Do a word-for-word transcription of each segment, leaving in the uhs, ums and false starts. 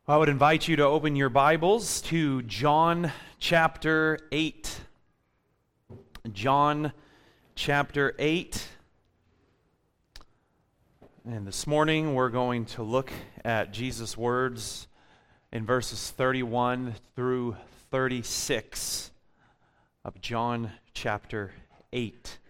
I would invite you to open your Bibles to John chapter eight. John chapter eight. And this morning we're going to look at Jesus' words in verses thirty-one through thirty-six of John chapter eight.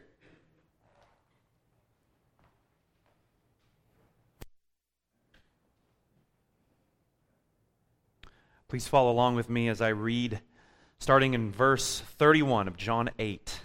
Please follow along with me as I read, starting in verse thirty-one of John eight.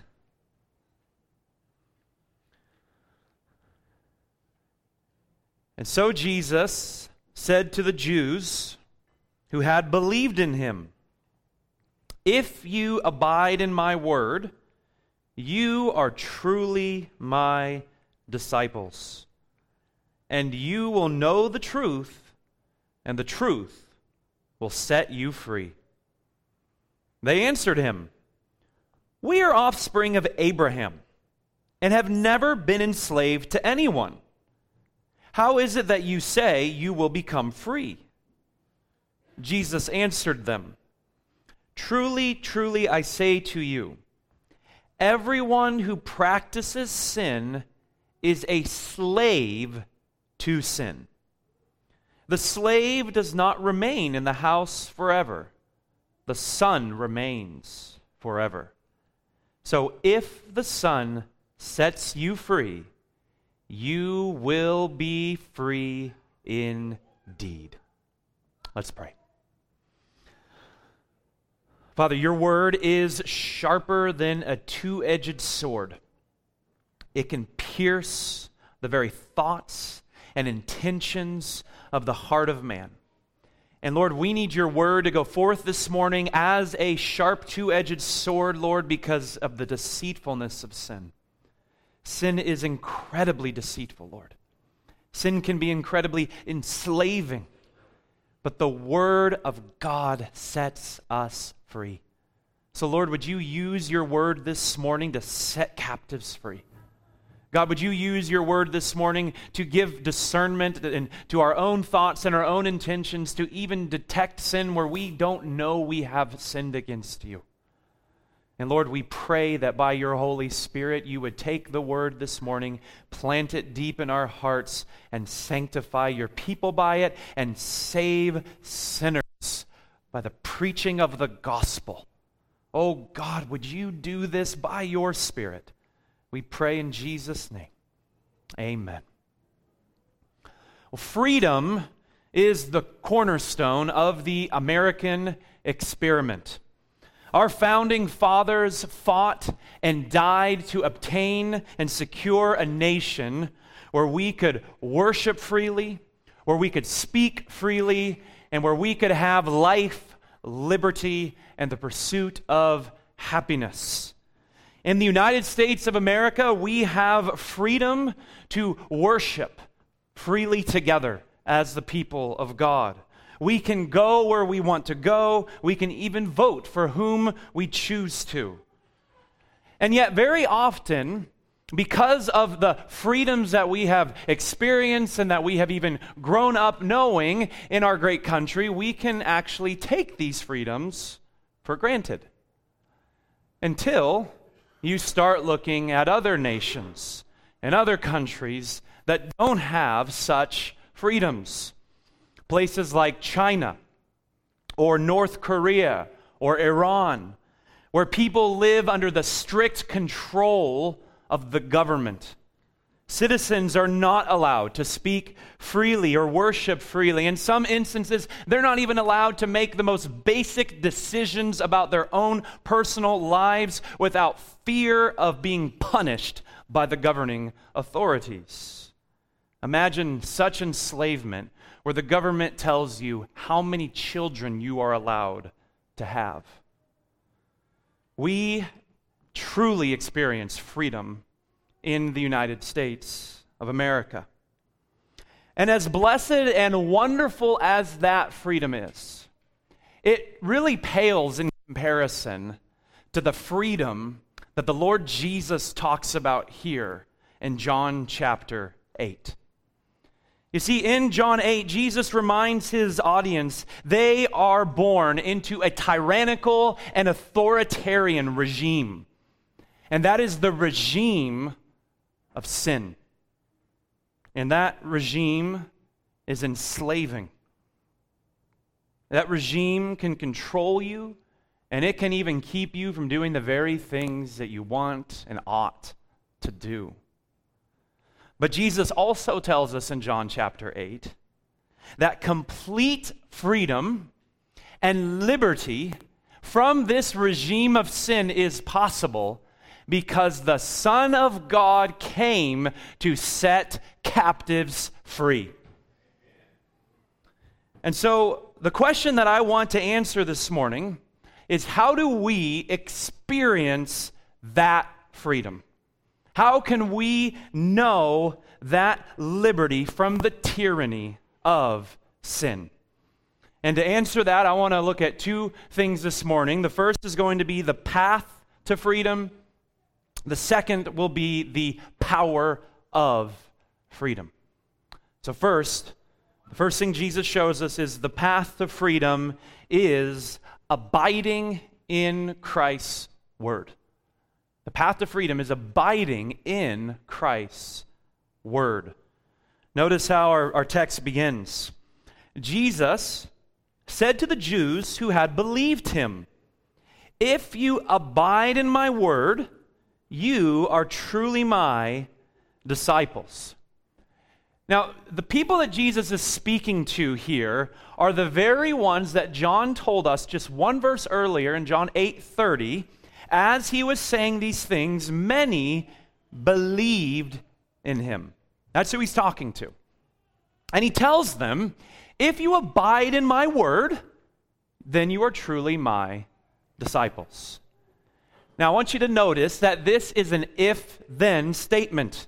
And so Jesus said to the Jews who had believed in him, "If you abide in my word, you are truly my disciples, and you will know the truth, and the truth will set you free." They answered him, "We are offspring of Abraham and have never been enslaved to anyone. How is it that you say you will become free?" Jesus answered them, "Truly, truly, I say to you, everyone who practices sin is a slave to sin. The slave does not remain in the house forever. The Son remains forever. So if the Son sets you free, you will be free indeed." Let's pray. Father, your word is sharper than a two-edged sword. It can pierce the very thoughts and intentions of the heart of man. And Lord, we need your word to go forth this morning as a sharp two-edged sword, Lord, because of the deceitfulness of sin. Sin is incredibly deceitful, Lord. Sin can be incredibly enslaving, but the word of God sets us free. So Lord, would you use your word this morning to set captives free? God, would you use your word this morning to give discernment and to our own thoughts and our own intentions to even detect sin where we don't know we have sinned against you. And Lord, we pray that by your Holy Spirit you would take the word this morning, plant it deep in our hearts, and sanctify your people by it, and save sinners by the preaching of the gospel. Oh God, would you do this by your Spirit? We pray in Jesus' name. Amen. Well, freedom is the cornerstone of the American experiment. Our founding fathers fought and died to obtain and secure a nation where we could worship freely, where we could speak freely, and where we could have life, liberty, and the pursuit of happiness. In the United States of America, we have freedom to worship freely together as the people of God. We can go where we want to go. We can even vote for whom we choose to. And yet, very often, because of the freedoms that we have experienced and that we have even grown up knowing in our great country, we can actually take these freedoms for granted. Until you start looking at other nations and other countries that don't have such freedoms. Places like China or North Korea or Iran, where people live under the strict control of the government. Citizens are not allowed to speak freely or worship freely. In some instances, they're not even allowed to make the most basic decisions about their own personal lives without fear of being punished by the governing authorities. Imagine such enslavement where the government tells you how many children you are allowed to have. We truly experience freedom in the United States of America. And as blessed and wonderful as that freedom is, it really pales in comparison to the freedom that the Lord Jesus talks about here in John chapter eight. You see, in John eight, Jesus reminds his audience they are born into a tyrannical and authoritarian regime. And that is the regime of sin. And that regime is enslaving. That regime can control you, and it can even keep you from doing the very things that you want and ought to do. But Jesus also tells us in John chapter eight that complete freedom and liberty from this regime of sin is possible because the Son of God came to set captives free. And so the question that I want to answer this morning is, how do we experience that freedom? How can we know that liberty from the tyranny of sin? And to answer that, I want to look at two things this morning. The first is going to be the path to freedom. The second will be the power of freedom. So first, the first thing Jesus shows us is the path to freedom is abiding in Christ's word. The path to freedom is abiding in Christ's word. Notice how our, our text begins. Jesus said to the Jews who had believed him, "If you abide in my word, you are truly my disciples." Now, the people that Jesus is speaking to here are the very ones that John told us just one verse earlier in John eight thirty. As he was saying these things, many believed in him. That's who he's talking to. And he tells them, if you abide in my word, then you are truly my disciples. Now, I want you to notice that this is an if-then statement.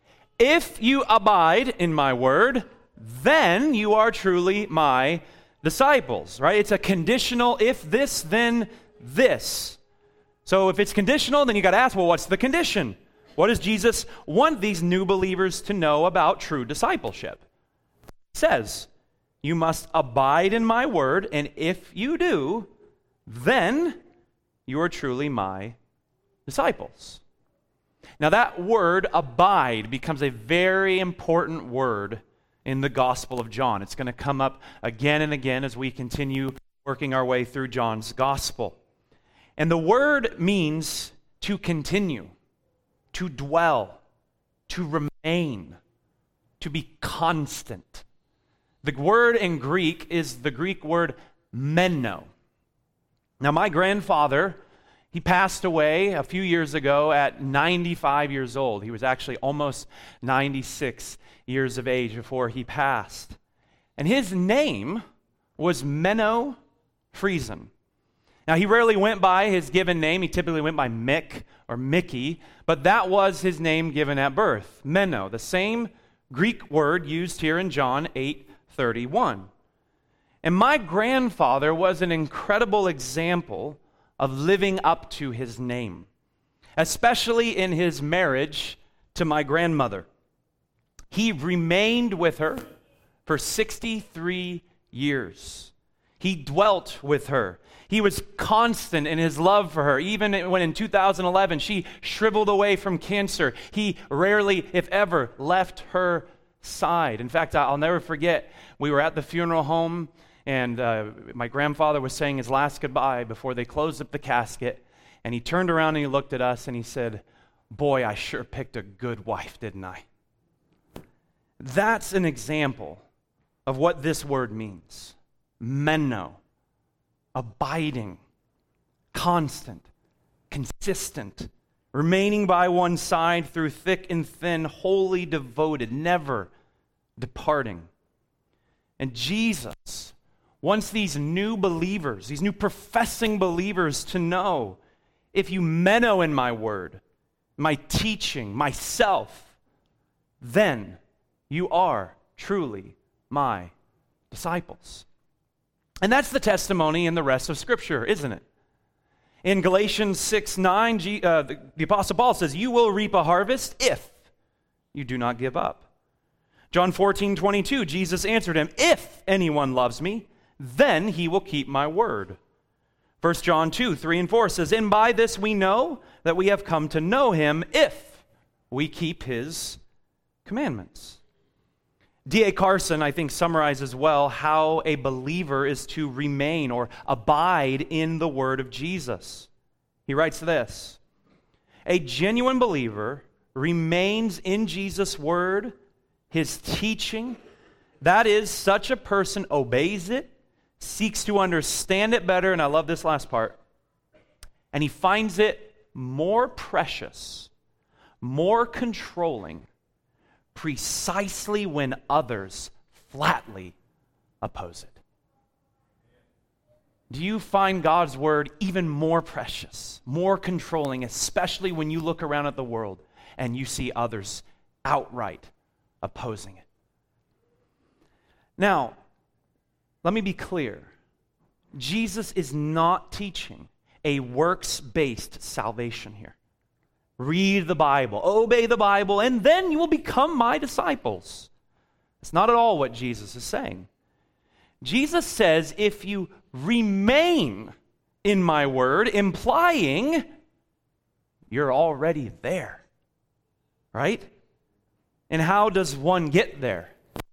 If you abide in my word, then you are truly my disciples, right? It's a conditional if this, then this. So if it's conditional, then you got to ask, well, what's the condition? What does Jesus want these new believers to know about true discipleship? He says, you must abide in my word, and if you do, then you are truly my disciples. Now that word, abide, becomes a very important word in the Gospel of John. It's going to come up again and again as we continue working our way through John's Gospel. And the word means to continue, to dwell, to remain, to be constant. The word in Greek is the Greek word meno. Now, my grandfather, he passed away a few years ago at ninety-five years old. He was actually almost ninety-six years of age before he passed. And his name was Menno Friesen. Now, he rarely went by his given name. He typically went by Mick or Mickey, but that was his name given at birth, Menno, the same Greek word used here in John eight thirty-one. And my grandfather was an incredible example of living up to his name, especially in his marriage to my grandmother. He remained with her for sixty-three years. He dwelt with her. He was constant in his love for her. Even when in two thousand eleven she shriveled away from cancer, he rarely, if ever, left her side. In fact, I'll never forget, we were at the funeral home, and uh, my grandfather was saying his last goodbye before they closed up the casket, and he turned around and he looked at us and he said, "Boy, I sure picked a good wife, didn't I?" That's an example of what this word means. Menno. Abiding, constant, consistent, remaining by one side through thick and thin, wholly devoted, never departing. And Jesus wants these new believers, these new professing believers to know, if you menno in my word, my teaching, myself, then you are truly my disciples. And that's the testimony in the rest of Scripture, isn't it? In Galatians six nine, G, uh, the, the Apostle Paul says, you will reap a harvest if you do not give up. John fourteen twenty-two, Jesus answered him, "If anyone loves me, then he will keep my word." First John two, three and four says, "And by this we know that we have come to know him if we keep his commandments." D A Carson, I think, summarizes well how a believer is to remain or abide in the word of Jesus. He writes this: "A genuine believer remains in Jesus' word, his teaching. That is, such a person obeys it, seeks to understand it better," and I love this last part, "and he finds it more precious, more controlling, precisely when others flatly oppose it." Do you find God's word even more precious, more controlling, especially when you look around at the world and you see others outright opposing it? Now, let me be clear. Jesus is not teaching a works-based salvation here. Read the Bible, obey the Bible, and then you will become my disciples. That's not at all what Jesus is saying. Jesus says, if you remain in my word, implying you're already there, right? And how does one get there?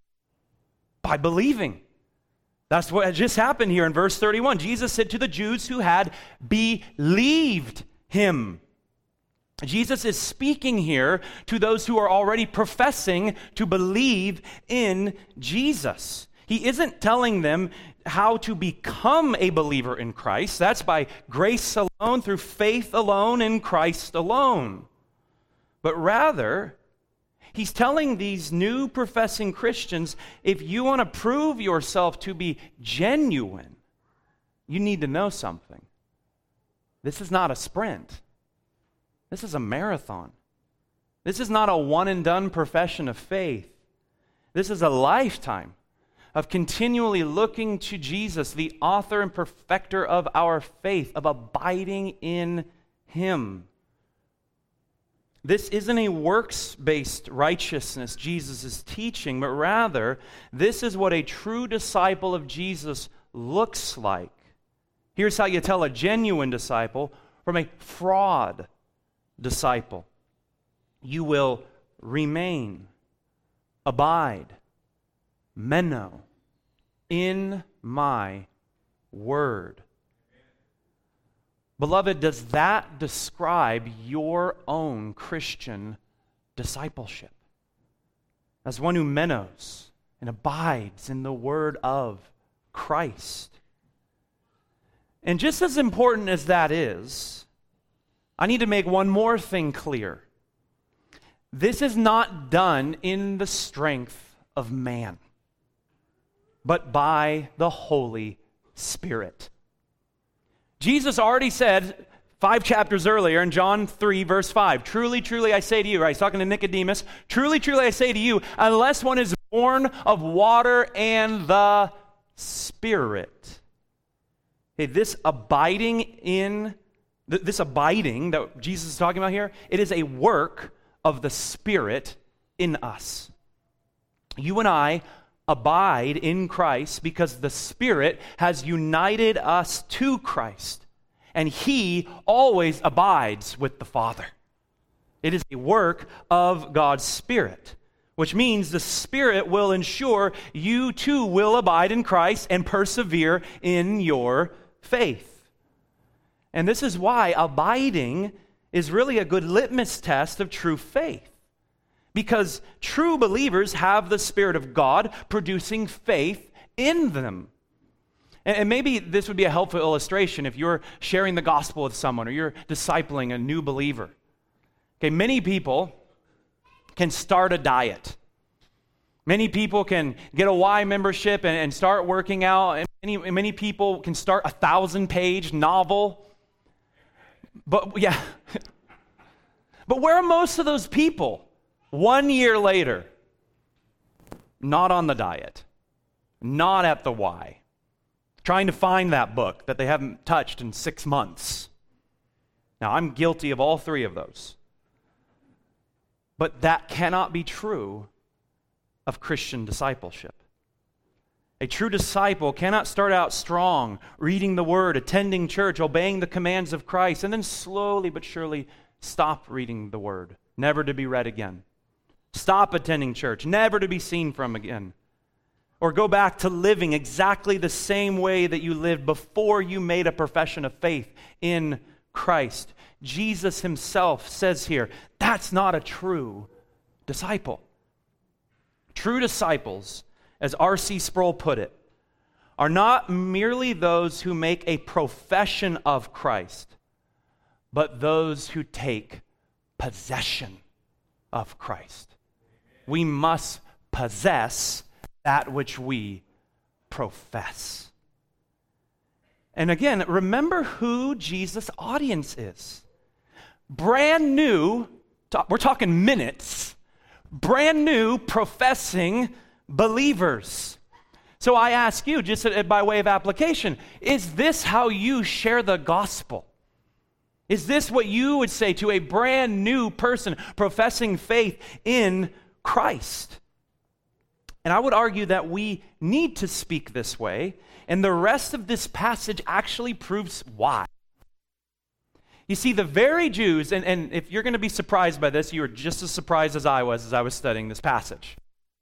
By believing. That's what just happened here in verse thirty-one. Jesus said to the Jews who had believed him. Jesus is speaking here to those who are already professing to believe in Jesus. He isn't telling them how to become a believer in Christ. That's by grace alone, through faith alone, in Christ alone. But rather, he's telling these new professing Christians, if you want to prove yourself to be genuine, you need to know something. This is not a sprint. This is a marathon. This is not a one and done profession of faith. This is a lifetime of continually looking to Jesus, the author and perfecter of our faith, of abiding in him. This isn't a works-based righteousness Jesus is teaching, but rather, this is what a true disciple of Jesus looks like. Here's how you tell a genuine disciple from a fraud disciple. You will remain, abide, meno, in my word. Beloved, does that describe your own Christian discipleship? As one who menos and abides in the word of Christ. And just as important as that is, I need to make one more thing clear. This is not done in the strength of man, but by the Holy Spirit. Jesus already said five chapters earlier in John three, verse five, "Truly, truly, I say to you," right? He's talking to Nicodemus, "Truly, truly, I say to you, unless one is born of water and the Spirit." Okay, this abiding in, th- this abiding that Jesus is talking about here, it is a work of the Spirit in us. You and I abide in Christ because the Spirit has united us to Christ, and He always abides with the Father. It is a work of God's Spirit, which means the Spirit will ensure you too will abide in Christ and persevere in your faith. And this is why abiding is really a good litmus test of true faith. Because true believers have the Spirit of God producing faith in them. And maybe this would be a helpful illustration if you're sharing the gospel with someone or you're discipling a new believer. Okay, many people can start a diet. Many people can get a Y membership and, and start working out. And many, many people can start a thousand-page novel. But yeah, but where are most of those people? One year later, not on the diet, not at the Y, trying to find that book that they haven't touched in six months. Now, I'm guilty of all three of those. But that cannot be true of Christian discipleship. A true disciple cannot start out strong, reading the Word, attending church, obeying the commands of Christ, and then slowly but surely stop reading the Word, never to be read again. Stop attending church, never to be seen from again. Or go back to living exactly the same way that you lived before you made a profession of faith in Christ. Jesus himself says here, that's not a true disciple. True disciples, as R C Sproul put it, are not merely those who make a profession of Christ, but those who take possession of Christ. We must possess that which we profess. And again, remember who Jesus' audience is. Brand new, we're talking minutes, brand new professing believers. So I ask you, just by way of application, is this how you share the gospel? Is this what you would say to a brand new person professing faith in Christ? And I would argue that we need to speak this way, and the rest of this passage actually proves why. You see, the very Jews, and, and if you're going to be surprised by this, you are just as surprised as I was as I was studying this passage.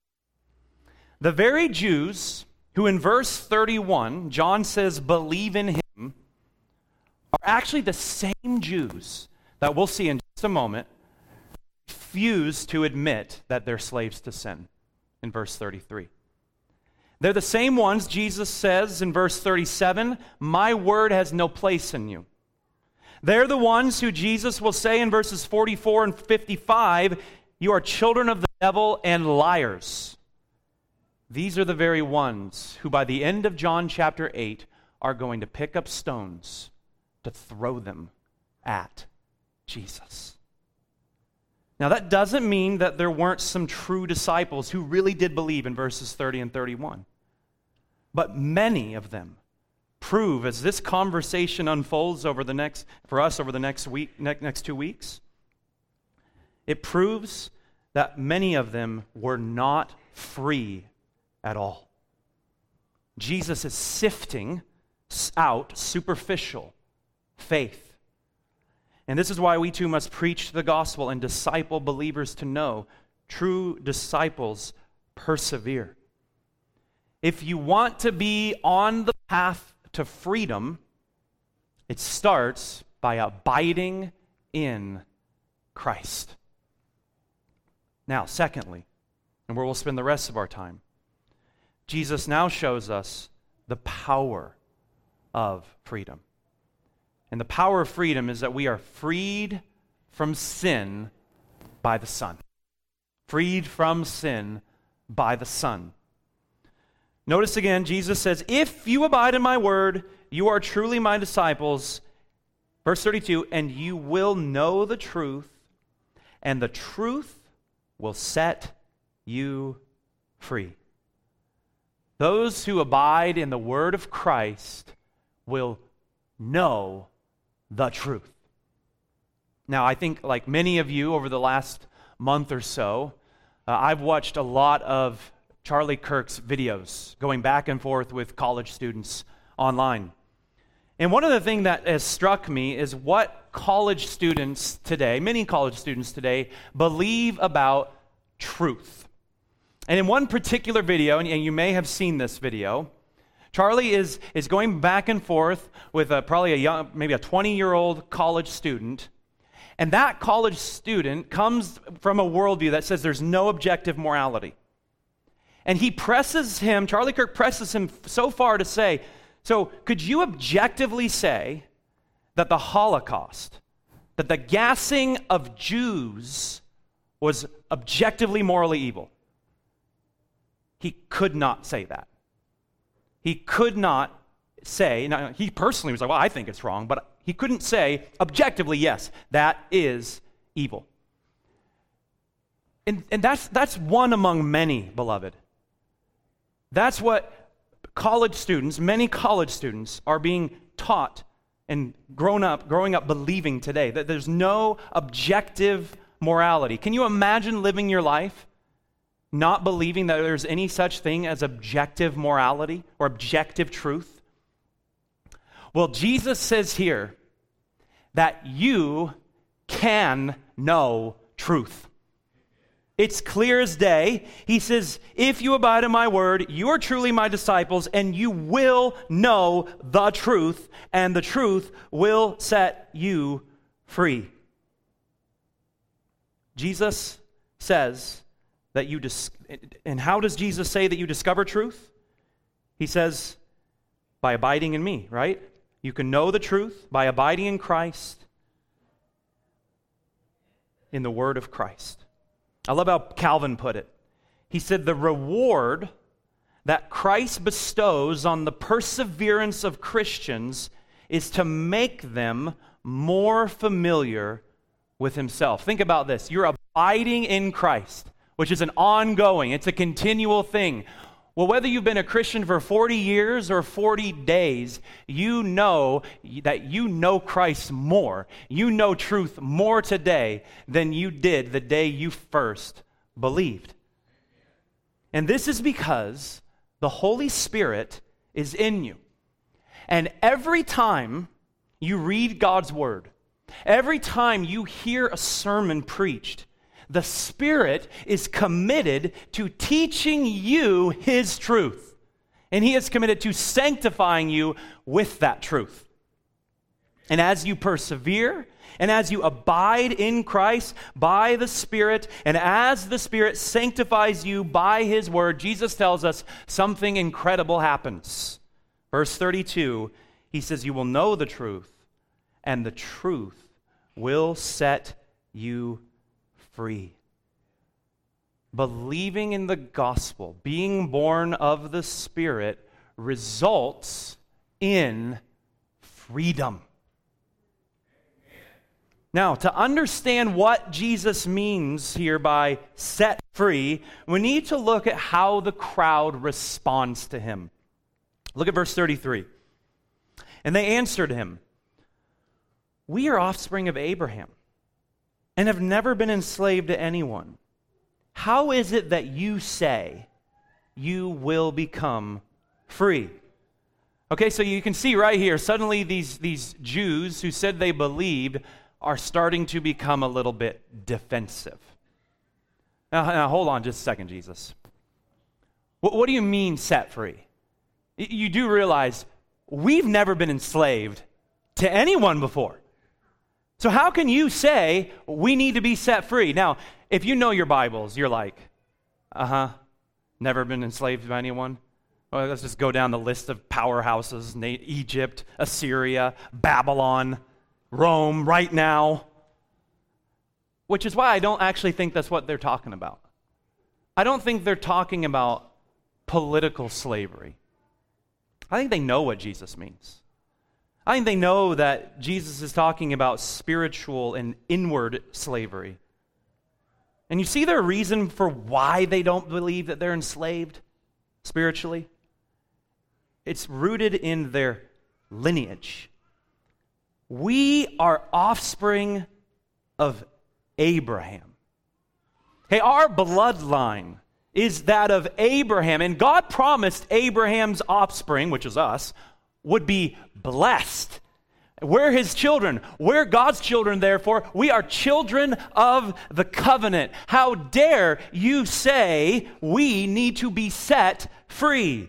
The very Jews who in verse thirty-one, John says, believe in him, are actually the same Jews that we'll see in just a moment refuse to admit that they're slaves to sin in verse thirty-three. They're the same ones Jesus says in verse thirty-seven, my word has no place in you. They're the ones who Jesus will say in verses forty-four and fifty-five, you are children of the devil and liars. These are the very ones who by the end of John chapter eight are going to pick up stones to throw them at Jesus. Now that doesn't mean that there weren't some true disciples who really did believe in verses thirty and thirty-one. But many of them prove, as this conversation unfolds over the next, for us over the next week, ne- next two weeks, it proves that many of them were not free at all. Jesus is sifting out superficial faith. And this is why we too must preach the gospel and disciple believers to know true disciples persevere. If you want to be on the path to freedom, it starts by abiding in Christ. Now, secondly, and where we'll spend the rest of our time, Jesus now shows us the power of freedom. And the power of freedom is that we are freed from sin by the Son. Freed from sin by the Son. Notice again, Jesus says, if you abide in my word, you are truly my disciples. Verse thirty-two, and you will know the truth, and the truth will set you free. Those who abide in the word of Christ will know the truth. Now, I think like many of you over the last month or so, uh, I've watched a lot of Charlie Kirk's videos going back and forth with college students online. And one of the things that has struck me is what college students today, many college students today, believe about truth. And in one particular video, and you may have seen this video, Charlie is, is going back and forth with a, probably a young, maybe a twenty-year-old college student, and that college student comes from a worldview that says there's no objective morality. And he presses him, Charlie Kirk presses him so far to say, so could you objectively say that the Holocaust, that the gassing of Jews was objectively morally evil? He could not say that. He could not say, now he personally was like, well, I think it's wrong, but he couldn't say objectively, yes, that is evil. And, and that's, that's one among many, beloved. That's what college students, many college students, are being taught and grown up, growing up believing today, that there's no objective morality. Can you imagine living your life not believing that there's any such thing as objective morality or objective truth? Well, Jesus says here that you can know truth. It's clear as day. He says, if you abide in my word, you are truly my disciples, and you will know the truth, and the truth will set you free. Jesus says that you, dis- and how does Jesus say that you discover truth? He says, by abiding in me, right? You can know the truth by abiding in Christ, in the word of Christ. I love how Calvin put it. He said, the reward that Christ bestows on the perseverance of Christians is to make them more familiar with himself. Think about this. You're abiding in Christ, which is an ongoing, it's a continual thing. Well, whether you've been a Christian for forty years or forty days, you know that you know Christ more. You know truth more today than you did the day you first believed. And this is because the Holy Spirit is in you. And every time you read God's word, every time you hear a sermon preached, the Spirit is committed to teaching you His truth. And He is committed to sanctifying you with that truth. And as you persevere, and as you abide in Christ by the Spirit, and as the Spirit sanctifies you by His word, Jesus tells us something incredible happens. Verse thirty-two, He says, you will know the truth, and the truth will set you free. Free. Believing in the gospel, being born of the Spirit, results in freedom. Now, to understand what Jesus means here by set free, we need to look at how the crowd responds to him. Look at verse thirty-three. And they answered him, we are offspring of Abraham, and have never been enslaved to anyone. How is it that you say you will become free? Okay, so you can see right here, suddenly these, these Jews who said they believed are starting to become a little bit defensive. Now, now hold on just a second, Jesus. What, what do you mean set free? You do realize we've never been enslaved to anyone before. So how can you say we need to be set free? Now, if you know your Bibles, you're like, uh-huh, never been enslaved by anyone? Well, let's just go down the list of powerhouses, Egypt, Assyria, Babylon, Rome, right now. Which is why I don't actually think that's what they're talking about. I don't think they're talking about political slavery. I think they know what Jesus means. I think they know that Jesus is talking about spiritual and inward slavery. And you see their reason for why they don't believe that they're enslaved spiritually? It's rooted in their lineage. We are offspring of Abraham. Hey, our bloodline is that of Abraham, and God promised Abraham's offspring, which is us, would be blessed. We're his children. We're God's children, therefore. We are children of the covenant. How dare you say we need to be set free?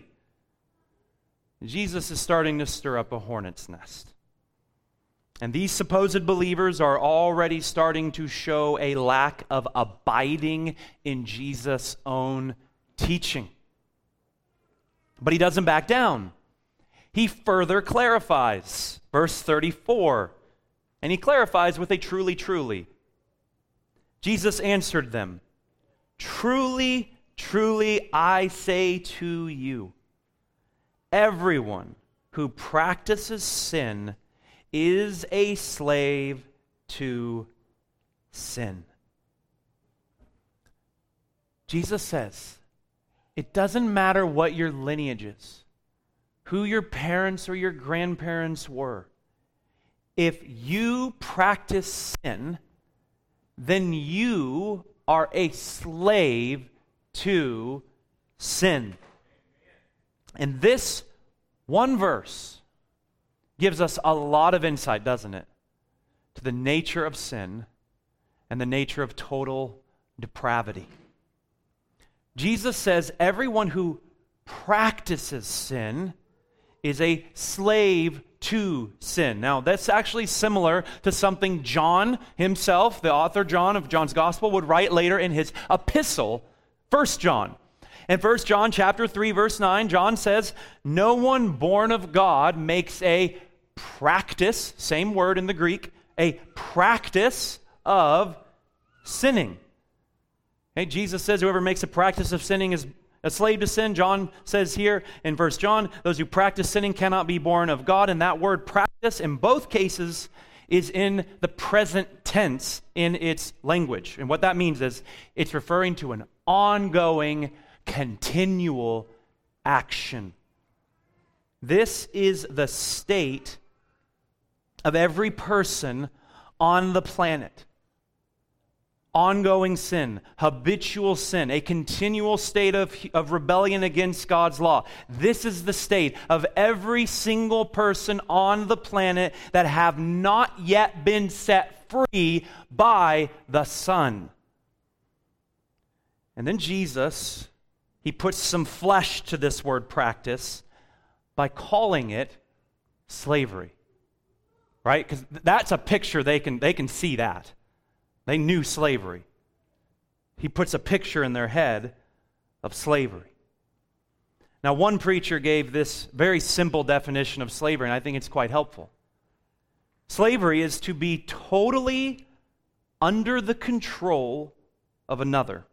Jesus is starting to stir up a hornet's nest. And these supposed believers are already starting to show a lack of abiding in Jesus' own teaching. But he doesn't back down. He further clarifies, verse thirty-four, and he clarifies with a truly, truly. Jesus answered them, truly, truly, I say to you, everyone who practices sin is a slave to sin. Jesus says, it doesn't matter what your lineage is, who your parents or your grandparents were. If you practice sin, then you are a slave to sin. And this one verse gives us a lot of insight, doesn't it, to the nature of sin and the nature of total depravity. Jesus says everyone who practices sin is a slave to sin. Now, that's actually similar to something John himself, the author John of John's Gospel, would write later in his epistle, First John. In First John chapter three, verse nine, John says, "No one born of God makes a practice," same word in the Greek, a practice of sinning. Okay, Jesus says whoever makes a practice of sinning is a slave to sin. John says here in First John, those who practice sinning cannot be born of God. And that word practice in both cases is in the present tense in its language. And what that means is it's referring to an ongoing, continual action. This is the state of every person on the planet. Ongoing sin, habitual sin, a continual state of, of rebellion against God's law. This is the state of every single person on the planet that have not yet been set free by the Son. And then Jesus, he puts some flesh to this word practice by calling it slavery. Right? Because that's a picture, they can, they can see that. They knew slavery. He puts a picture in their head of slavery. Now, one preacher gave this very simple definition of slavery, and I think it's quite helpful. Slavery is to be totally under the control of another,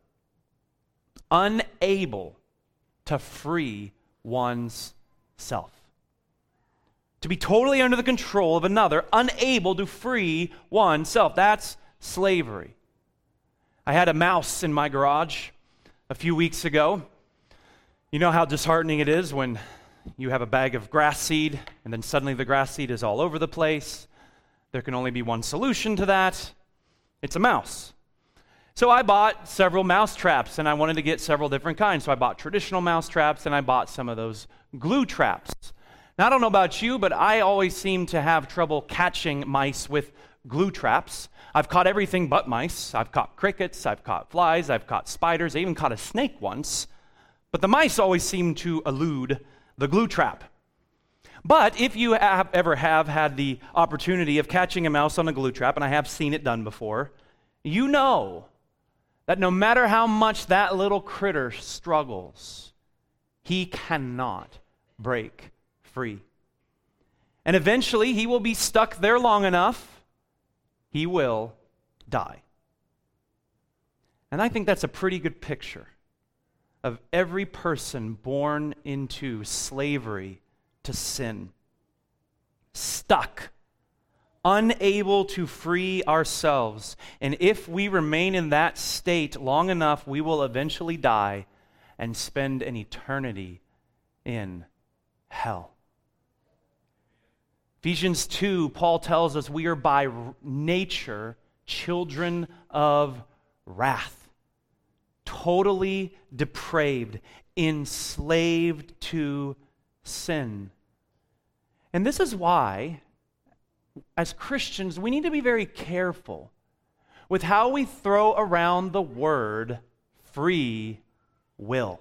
unable to free one's self. To be totally under the control of another, unable to free oneself. That's slavery. I had a mouse in my garage a few weeks ago. You know how disheartening it is when you have a bag of grass seed and then suddenly the grass seed is all over the place. There can only be one solution to that. It's a mouse. So I bought several mouse traps, and I wanted to get several different kinds. So I bought traditional mouse traps, and I bought some of those glue traps. Now, I don't know about you, but I always seem to have trouble catching mice with glue traps. I've caught everything but mice. I've caught crickets, I've caught flies, I've caught spiders, I even caught a snake once. But the mice always seem to elude the glue trap. But if you have ever have had the opportunity of catching a mouse on a glue trap, and I have seen it done before, you know that no matter how much that little critter struggles, he cannot break free. And eventually he will be stuck there long enough, he will die. And I think that's a pretty good picture of every person born into slavery to sin. Stuck, unable to free ourselves. And if we remain in that state long enough, we will eventually die and spend an eternity in hell. Ephesians two, Paul tells us we are by nature children of wrath, totally depraved, enslaved to sin. And this is why, as Christians, we need to be very careful with how we throw around the word free will.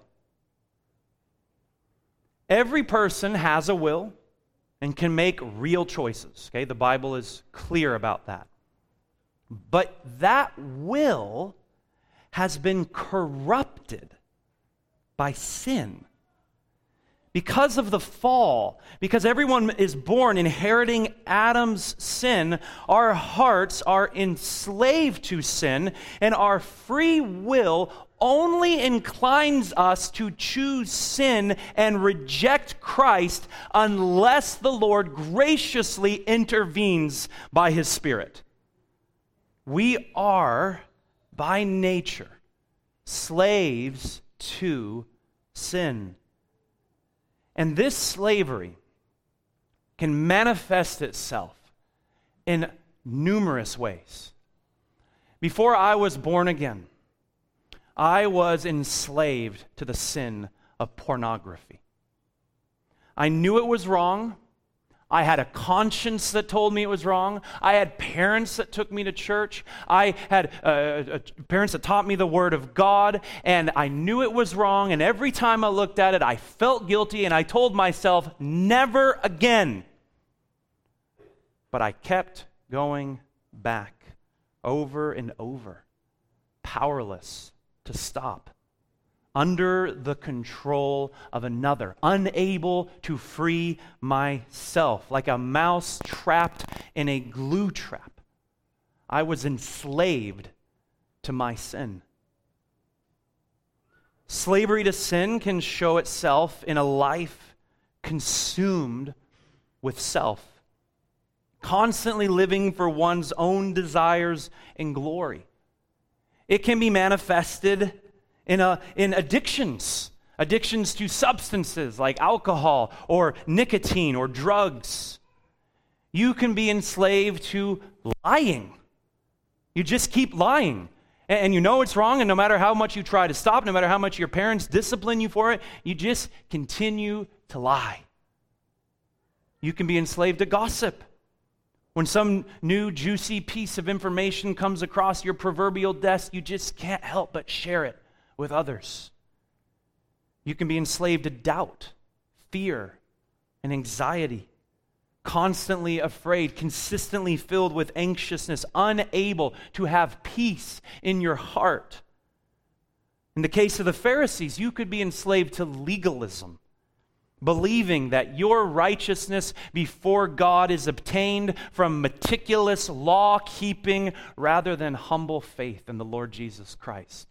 Every person has a will and can make real choices. Okay, the Bible is clear about that. But that will has been corrupted by sin. Because of the fall, because everyone is born inheriting Adam's sin, our hearts are enslaved to sin, and our free will only inclines us to choose sin and reject Christ unless the Lord graciously intervenes by His Spirit. We are, by nature, slaves to sin. And this slavery can manifest itself in numerous ways. Before I was born again, I was enslaved to the sin of pornography. I knew it was wrong. I had a conscience that told me it was wrong. I had parents that took me to church. I had uh, uh, parents that taught me the Word of God, and I knew it was wrong, and every time I looked at it, I felt guilty, and I told myself, never again. But I kept going back over and over, powerless to stop, under the control of another, unable to free myself, like a mouse trapped in a glue trap. I was enslaved to my sin. Slavery to sin can show itself in a life consumed with self, constantly living for one's own desires and glory. It can be manifested in, a, in addictions, addictions to substances like alcohol or nicotine or drugs. You can be enslaved to lying. You just keep lying. And, and you know it's wrong, and no matter how much you try to stop, no matter how much your parents discipline you for it, you just continue to lie. You can be enslaved to gossip. When some new juicy piece of information comes across your proverbial desk, you just can't help but share it with others. You can be enslaved to doubt, fear, and anxiety, constantly afraid, consistently filled with anxiousness, unable to have peace in your heart. In the case of the Pharisees, you could be enslaved to legalism, believing that your righteousness before God is obtained from meticulous law-keeping rather than humble faith in the Lord Jesus Christ.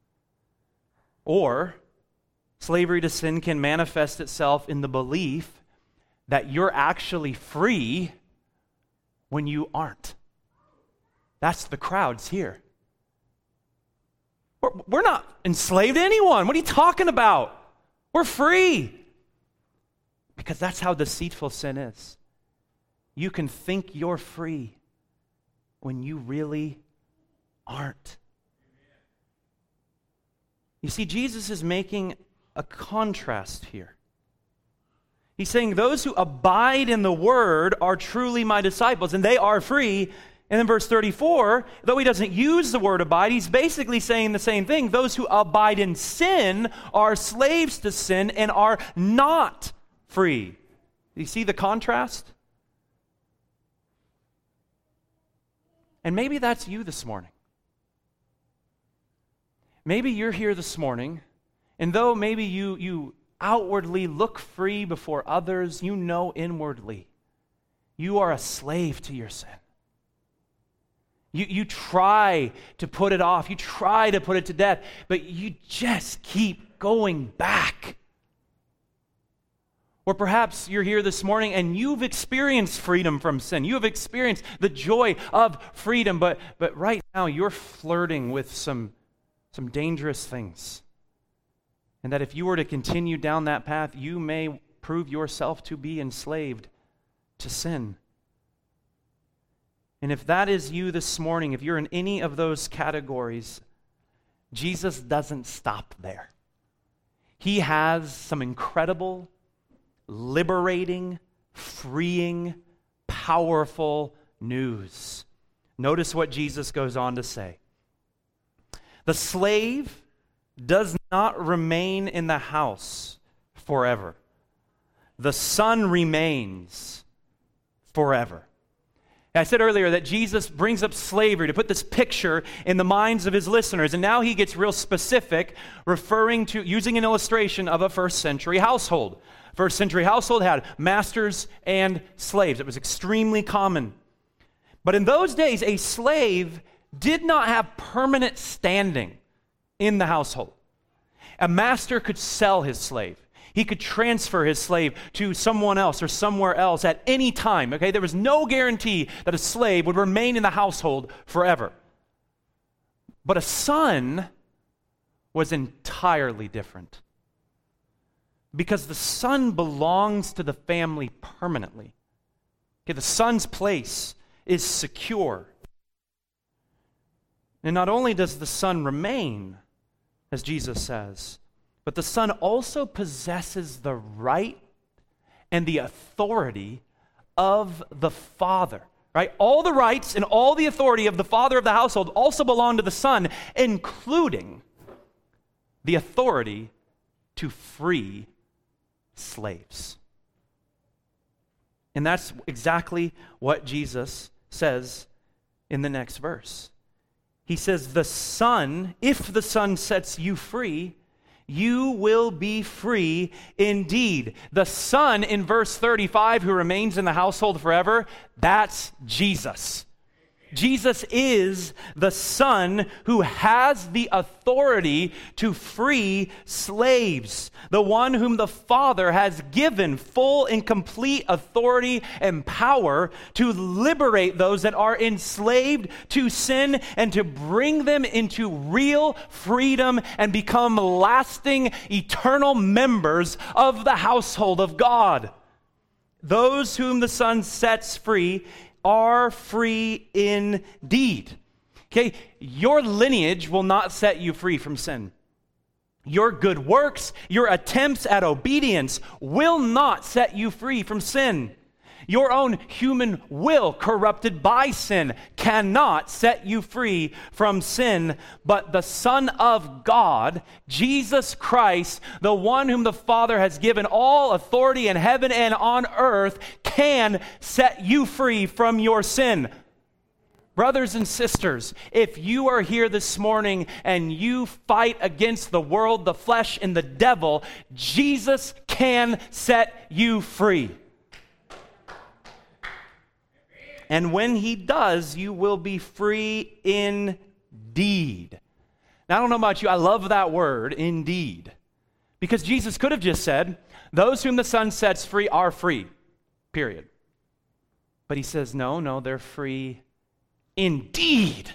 Or, slavery to sin can manifest itself in the belief that you're actually free when you aren't. That's the crowds here. We're, we're not enslaved to anyone. What are you talking about? We're free. Because that's how deceitful sin is. You can think you're free when you really aren't. You see, Jesus is making a contrast here. He's saying those who abide in the Word are truly my disciples, and they are free. And in verse thirty-four, though he doesn't use the word abide, he's basically saying the same thing. Those who abide in sin are slaves to sin and are not free. Do you see the contrast? And maybe that's you this morning. Maybe you're here this morning, and though maybe you, you outwardly look free before others, you know inwardly you are a slave to your sin. You, you try to put it off. You try to put it to death, but you just keep going back. Or perhaps you're here this morning and you've experienced freedom from sin. You have experienced the joy of freedom, but, but right now you're flirting with some, some dangerous things. And that if you were to continue down that path, you may prove yourself to be enslaved to sin. And if that is you this morning, if you're in any of those categories, Jesus doesn't stop there. He has some incredible, liberating, freeing, powerful news. Notice what Jesus goes on to say. The slave does not remain in the house forever. The son remains forever. I said earlier that Jesus brings up slavery to put this picture in the minds of his listeners, and now he gets real specific, referring to, using an illustration of a first century household. First century household had masters and slaves. It was extremely common. But in those days, a slave did not have permanent standing in the household. A master could sell his slave. He could transfer his slave to someone else or somewhere else at any time. Okay, there was no guarantee that a slave would remain in the household forever. But a son was entirely different, because the son belongs to the family permanently. Okay, the son's place is secure. And not only does the son remain, as Jesus says. But the Son also possesses the right and the authority of the Father, right? All the rights and all the authority of the father of the household also belong to the Son, including the authority to free slaves. And that's exactly what Jesus says in the next verse. He says, the Son, if the Son sets you free, you will be free indeed. The Son in verse thirty-five who remains in the household forever, that's Jesus. Jesus is the Son who has the authority to free slaves, the one whom the Father has given full and complete authority and power to liberate those that are enslaved to sin and to bring them into real freedom and become lasting, eternal members of the household of God. Those whom the Son sets free are free indeed. Okay, your lineage will not set you free from sin. Your good works, your attempts at obedience will not set you free from sin. Your own human will, corrupted by sin, cannot set you free from sin. But the Son of God, Jesus Christ, the one whom the Father has given all authority in heaven and on earth, can set you free from your sin. Brothers and sisters, if you are here this morning and you fight against the world, the flesh, and the devil, Jesus can set you free. And when he does, you will be free indeed. Now, I don't know about you, I love that word, indeed. Because Jesus could have just said, those whom the Son sets free are free, period. But he says, no, no, they're free indeed.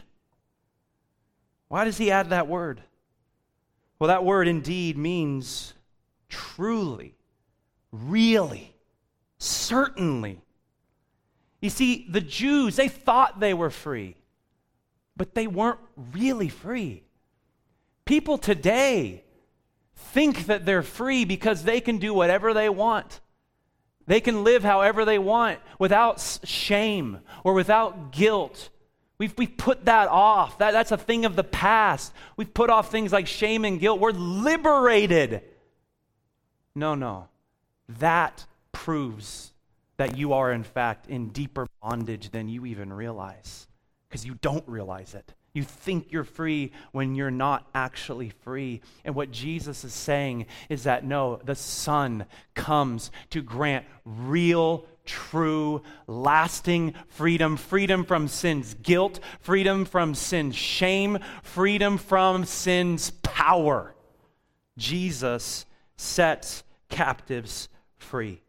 Why does he add that word? Well, that word indeed means truly, really, certainly. You see, the Jews, they thought they were free, but they weren't really free. People today think that they're free because they can do whatever they want. They can live however they want without shame or without guilt. We've, we've put that off. That, that's a thing of the past. We've put off things like shame and guilt. We're liberated. No, no. That proves that you are, in fact, in deeper bondage than you even realize, because you don't realize it. You think you're free when you're not actually free. And what Jesus is saying is that, no, the Son comes to grant real, true, lasting freedom. Freedom from sin's guilt, freedom from sin's shame, freedom from sin's power. Jesus sets captives free.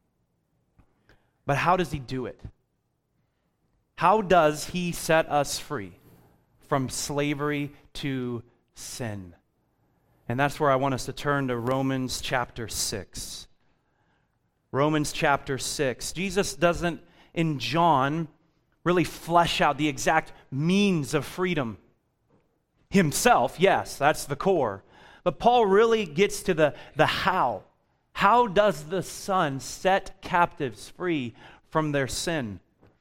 But how does he do it? How does he set us free from slavery to sin? And that's where I want us to turn to Romans chapter six. Romans chapter six. Jesus doesn't, in John, really flesh out the exact means of freedom. Himself, yes, that's the core. But Paul really gets to the, the how. How does the Son set captives free from their sin?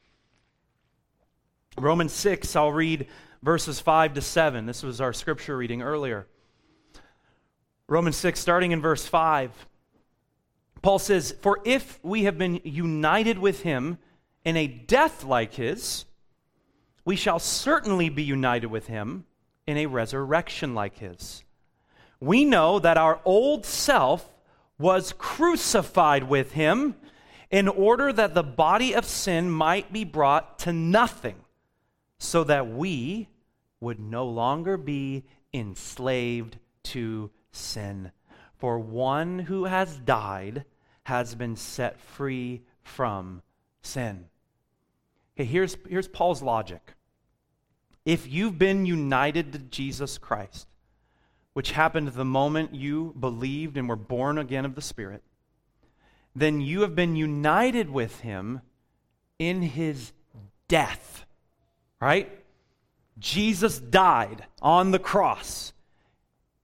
Romans six, I'll read verses five to seven. This was our scripture reading earlier. Romans six, starting in verse five. Paul says, "For if we have been united with him in a death like his, we shall certainly be united with him in a resurrection like his. We know that our old self was crucified with him in order that the body of sin might be brought to nothing, so that we would no longer be enslaved to sin. For one who has died has been set free from sin." Okay, here's, here's Paul's logic. If you've been united to Jesus Christ, which happened the moment you believed and were born again of the Spirit, then you have been united with him in his death, right? Jesus died on the cross.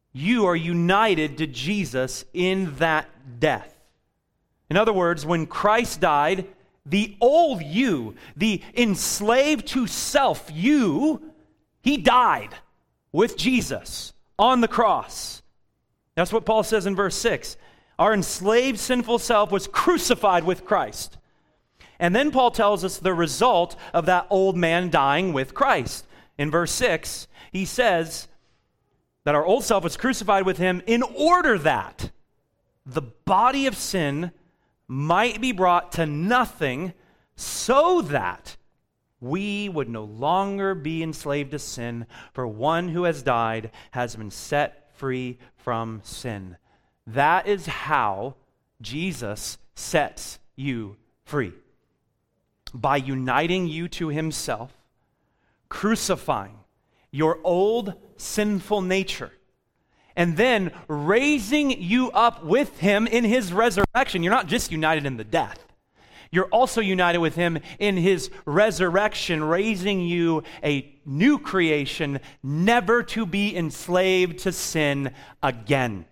You are united to Jesus in that death. In other words, when Christ died, the old you, the enslaved to self you, he died with Jesus on the cross. That's what Paul says in verse six. Our enslaved sinful self was crucified with Christ. And then Paul tells us the result of that old man dying with Christ. In verse six, he says that our old self was crucified with him in order that the body of sin might be brought to nothing, so that we would no longer be enslaved to sin, for one who has died has been set free from sin. That is how Jesus sets you free. By uniting you to himself, crucifying your old sinful nature, and then raising you up with him in his resurrection. You're not just united in the death. You're also united with him in his resurrection, raising you a new creation, never to be enslaved to sin again.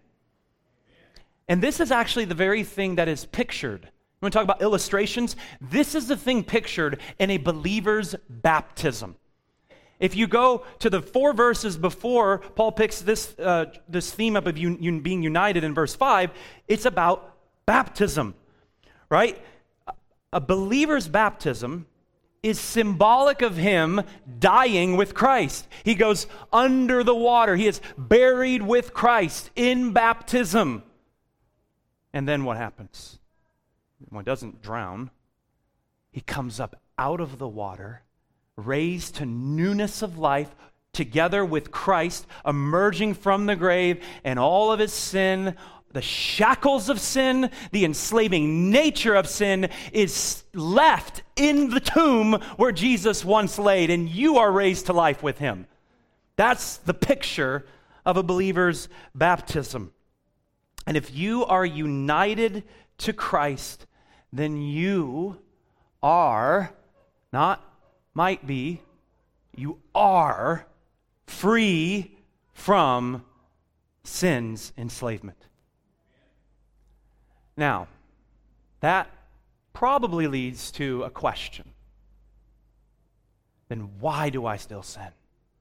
And this is actually the very thing that is pictured. You want to talk about illustrations? This is the thing pictured in a believer's baptism. If you go to the four verses before Paul picks this uh, this theme up of un- un- being united in verse five, it's about baptism, right? A believer's baptism is symbolic of him dying with Christ. He goes under the water. He is buried with Christ in baptism. And then what happens? Well, he doesn't drown. He comes up out of the water, raised to newness of life, together with Christ, emerging from the grave, and all of his sin, the shackles of sin, the enslaving nature of sin is left in the tomb where Jesus once laid, and you are raised to life with him. That's the picture of a believer's baptism. And if you are united to Christ, then you are, not might be, you are free from sin's enslavement. Now, that probably leads to a question. Then why do I still sin?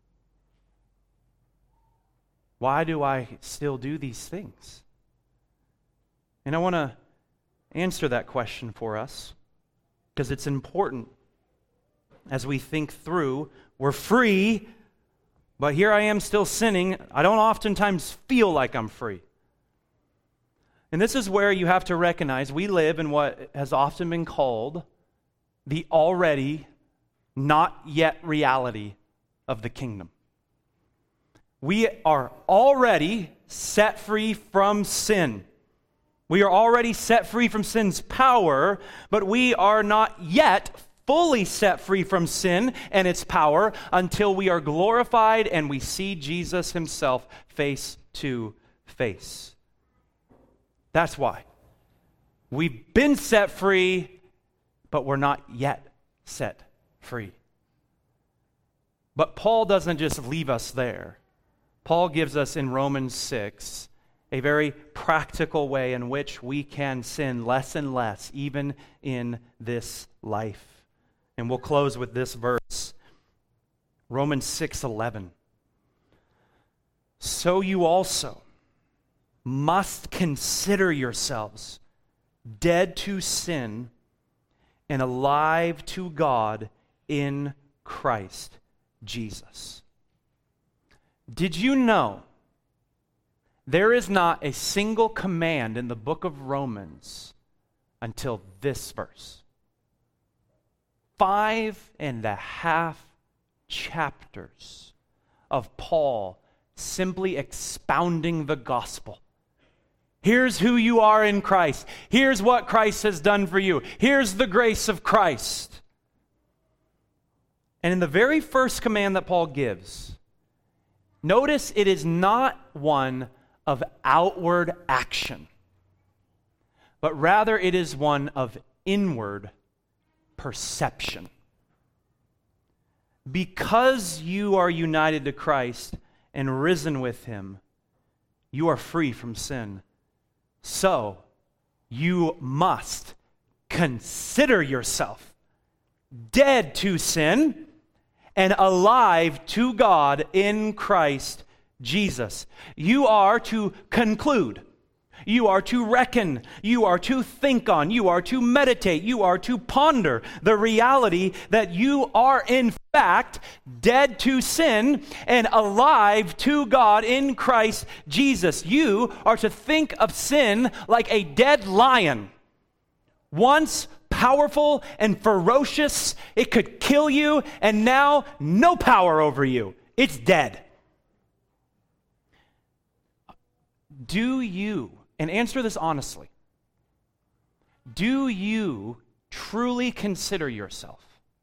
Why do I still do these things? And I want to answer that question for us because it's important as we think through. We're free, but here I am still sinning. I don't oftentimes feel like I'm free. And this is where you have to recognize we live in what has often been called the already not yet reality of the kingdom. We are already set free from sin. We are already set free from sin's power, but we are not yet fully set free from sin and its power until we are glorified and we see Jesus himself face to face. That's why. We've been set free, but we're not yet set free. But Paul doesn't just leave us there. Paul gives us in Romans six a very practical way in which we can sin less and less, even in this life. And we'll close with this verse, Romans six eleven. So you also must consider yourselves dead to sin and alive to God in Christ Jesus. Did you know there is not a single command in the book of Romans until this verse? Five and a half chapters of Paul simply expounding the gospel. Here's who you are in Christ. Here's what Christ has done for you. Here's the grace of Christ. And in the very first command that Paul gives, notice it is not one of outward action, but rather it is one of inward perception. Because you are united to Christ and risen with him, you are free from sin. So, you must consider yourself dead to sin and alive to God in Christ Jesus. You are to conclude. You are to reckon. You are to think on. You are to meditate. You are to ponder the reality that you are in fact dead to sin and alive to God in Christ Jesus. You are to think of sin like a dead lion. Once powerful and ferocious, it could kill you, and now no power over you. It's dead. Do you, and answer this honestly, do you truly consider yourself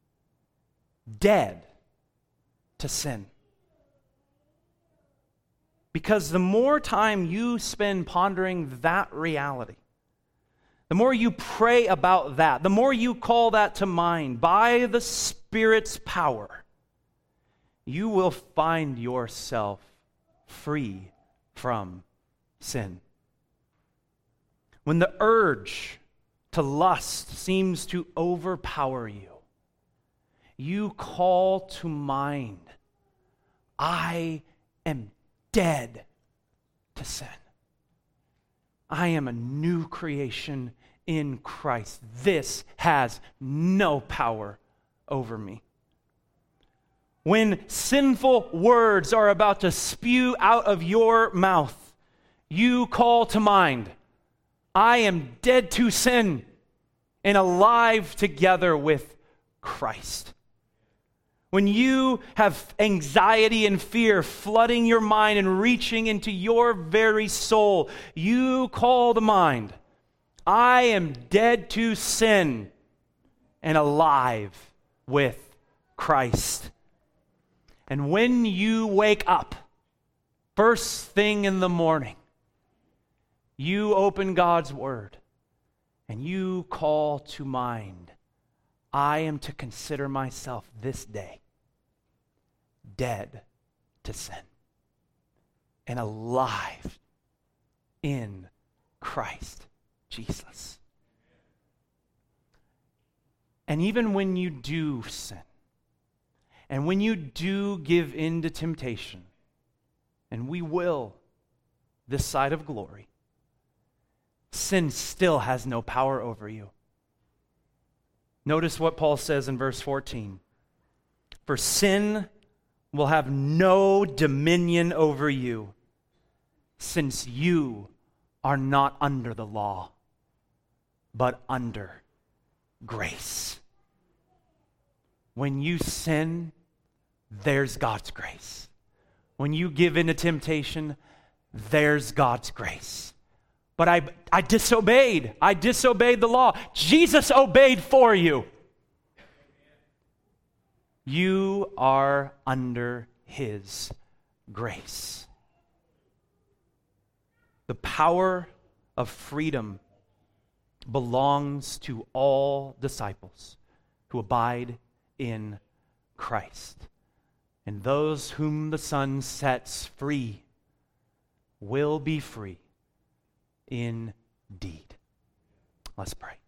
dead to sin? Because the more time you spend pondering that reality, the more you pray about that, the more you call that to mind by the Spirit's power, you will find yourself free from sin. When the urge to lust seems to overpower you, you call to mind, I am dead to sin. I am a new creation in Christ. This has no power over me. When sinful words are about to spew out of your mouth, you call to mind, I am dead to sin and alive together with Christ. When you have anxiety and fear flooding your mind and reaching into your very soul, you call to mind, I am dead to sin and alive with Christ. And when you wake up, first thing in the morning, you open God's Word and you call to mind, I am to consider myself this day dead to sin and alive in Christ Jesus. And even when you do sin, and when you do give in to temptation, and we will this side of glory, sin still has no power over you. Notice what Paul says in verse fourteen. For sin will have no dominion over you, since you are not under the law, but under grace. When you sin, there's God's grace. When you give in to temptation, there's God's grace. But I, I disobeyed. I disobeyed the law. Jesus obeyed for you. You are under His grace. The power of freedom belongs to all disciples who abide in Christ. And those whom the Son sets free will be free indeed. Let's pray.